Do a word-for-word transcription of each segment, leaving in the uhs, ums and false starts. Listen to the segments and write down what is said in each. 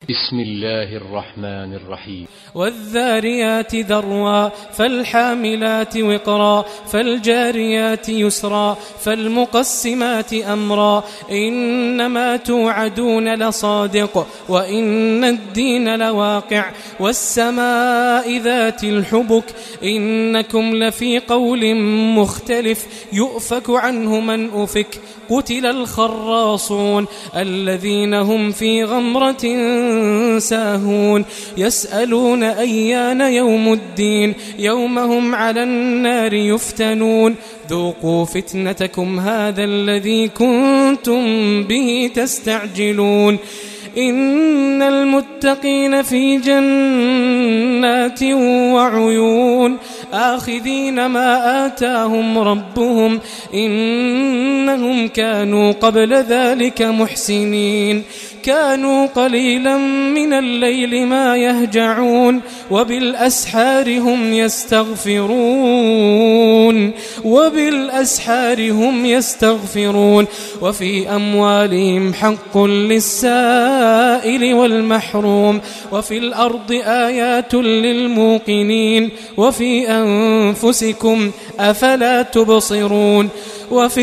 بسم الله الرحمن الرحيم. والذاريات ذروا فالحاملات وقرا فالجاريات يسرا فالمقسمات أمرا إنما توعدون لصادق وإن الدين لواقع والسماء ذات الحبك إنكم لفي قول مختلف يؤفك عنه من أفك قتل الخراصون الذين هم في غمرة ساهون يسألون أيان يوم الدين يوم هم على النار يفتنون ذوقوا فتنتكم هذا الذي كنتم به تستعجلون إن المتقين في جنات وعيون آخذين ما آتاهم ربهم إنهم كانوا قبل ذلك محسنين كانوا قليلا من الليل ما يهجعون وبالأسحار هم يستغفرون وبالأسحار هم يستغفرون وفي أموالهم حق للسائل والمحروم وفي الأرض آيات للموقنين وفي أنفسكم أفلا تبصرون وفي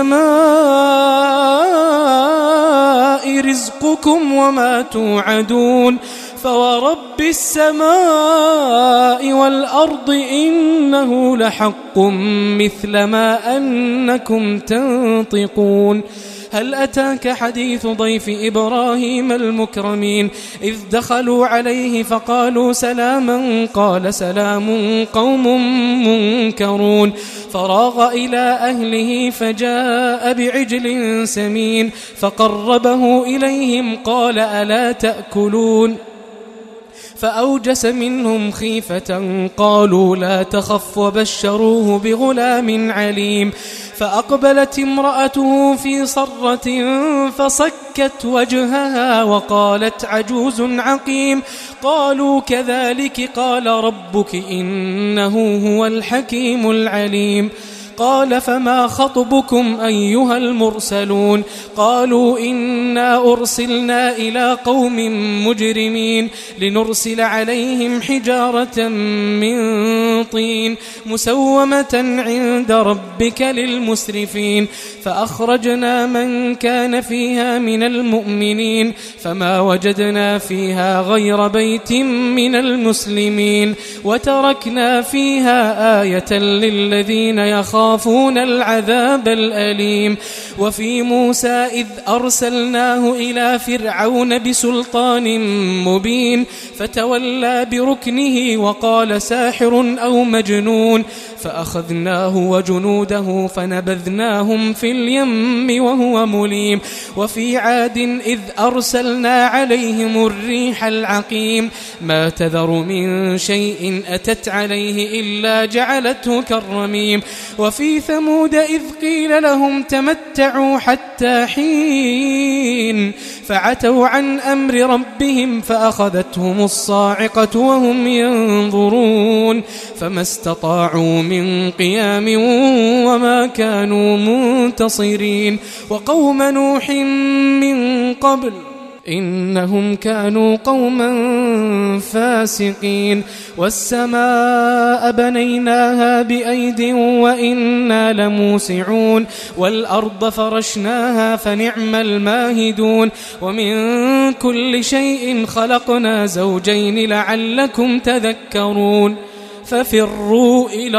السماء رزقكم وما توعدون فورب السماء والأرض إنه لحق مثل ما أنكم تنطقون هل أتاك حديث ضيف إبراهيم المكرمين إذ دخلوا عليه فقالوا سلاما قال سلام قوم منكرون فراغ إلى أهله فجاء بعجل سمين فقربه إليهم قال ألا تأكلون فأوجس منهم خيفة قالوا لا تخف وبشروه بغلام عليم فأقبلت امرأته في صرة فصكت وجهها وقالت عجوز عقيم قالوا كذلك قال ربك إنه هو الحكيم العليم قال فما خطبكم أيها المرسلون قالوا إنا أرسلنا إلى قوم مجرمين لنرسل عليهم حجارة من طين مسومة عند ربك للمسرفين فأخرجنا من كان فيها من المؤمنين فما وجدنا فيها غير بيت من المسلمين وتركنا فيها آية للذين يخافون يخافون العذاب الأليم وفي موسى إذ أرسلناه إلى فرعون بسلطان مبين فتولى بركنه وقال ساحر أو مجنون فأخذناه وجنوده فنبذناهم في اليم وهو مليم وفي عاد إذ أرسلنا عليهم الريح العقيم ما تذر من شيء أتت عليه إلا جعلته كالرميم وفي ثمود إذ قيل لهم تمتعوا حتى حين فعتوا عن أمر ربهم فأخذتهم الصاعقة وهم ينظرون فما استطاعوا من قيام وما كانوا منتصرين وقوم نوح من قبل إنهم كانوا قوما فاسقين والسماء بنيناها بأيد وإنا لموسعون والأرض فرشناها فنعم الماهدون ومن كل شيء خلقنا زوجين لعلكم تذكرون ففروا إلى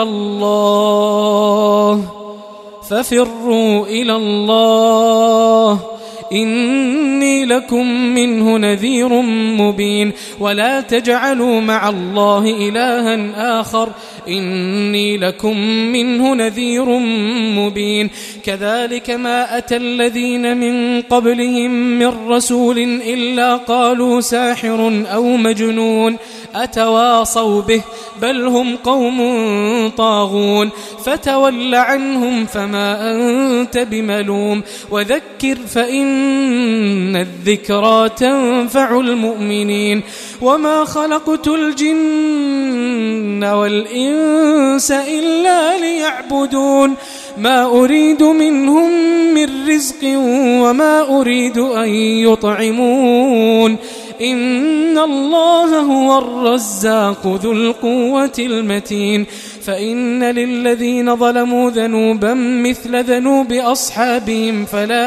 الله ففروا إلى الله إني لكم منه نذير مبين ولا تجعلوا مع الله إلها آخر إني لكم منه نذير مبين كذلك ما أتى الذين من قبلهم من رسول إلا قالوا ساحر أو مجنون أتواصوا به بل هم قوم طاغون فتول عنهم فما أنت بملوم وذكر فإن الذكرى تنفع المؤمنين وما خلقت الجن والإنس إلا ليعبدون ما أريد منهم من رزق وما أريد أن يطعمون إن الله هو الرزاق ذو القوة المتين فإن للذين ظلموا ذنوبا مثل ذنوب أصحابهم فلا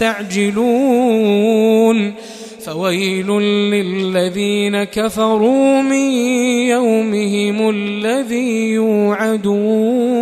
يستعجلون فويل للذين كفروا من يومهم الذي يوعدون.